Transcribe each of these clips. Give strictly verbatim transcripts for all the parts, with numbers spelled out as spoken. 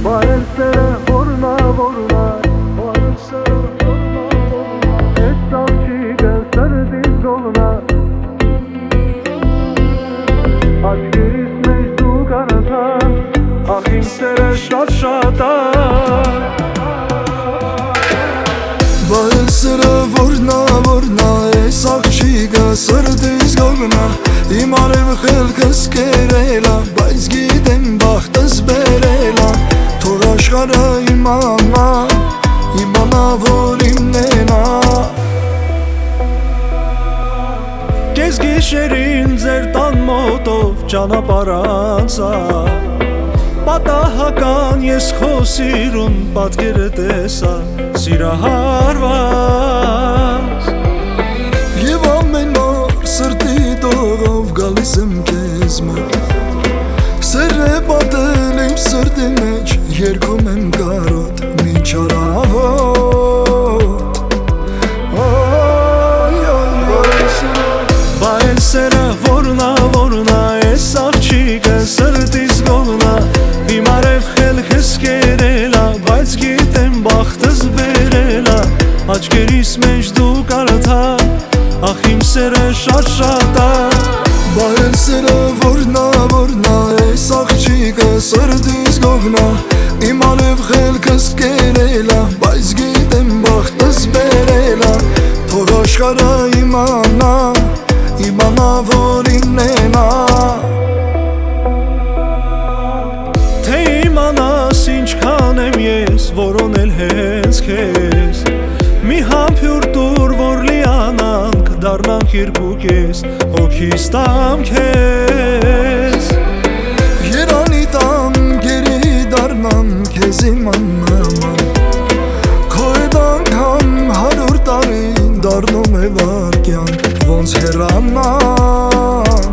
Baelsere vorna vorna, baelsere vorna vorna, etrafçı gelserdi zoluna. Aç geriz mecdu karatan, ahim sere şaşata. Baelsere vorna vorna, esakçı gelserdi zoluna. İmarev xelkes kerela, bayz gidem baxtız berela. Toraşqara imana, imana volim nena. Gezgi şerin zertan motov ճանապարհանցա Պատահական ես քո սիրուն պատկերը տեսա սիրահարված Եվ ամեն օր սրտի տողով գալիս եմ քեզ մոտ Սեր է պատել իմ սրտի մեջ երգում եմ կարոտ մի չարավոտ Baelsere vorna vorna, es աղջիկը սրտիս գողնա Դիմարև խելքս կերելա, բայց գիտեմ բախտս բերելա Աչկերիս մեջ դու կարդա, ախ իմ սերը շատ շատ ա Baelsere vorna vorna, es աղջիկը սրտիս գողնա Իմ ալև խելքս կերելա, բայց գիտեմ բախտս բերելա Թող աշխարհը իմանա իմանա որ իննեն ա Թե իմանաս ինչքան եմ ես որոնել հենց քեզ Մի համբյուր տուր որ լիանանք դառնանք երկուքես հոգիս տամ քեզ Երանի տամ գերի դառնամ քեզ իմանամ Քո հետ անգամ հարյուր տարի դառնում է վարկյան ոնց հեռանամ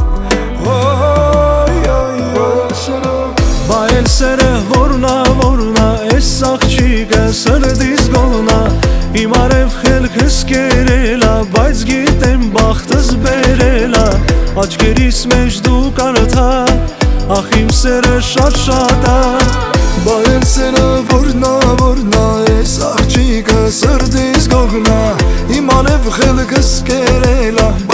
Baelsere vorna vorna, es աղջիկը սրտիս գողնա Իմ արև խելքս կերելա, բայց գիտեմ բախտս բերելա Աչկերիս մեջ դու կարդա, ախ իմ սերը շատ շատ ա Baelsere vorna vorna, es աղջիկը սրտիս գողնա Իմ ալև խելքս կերելա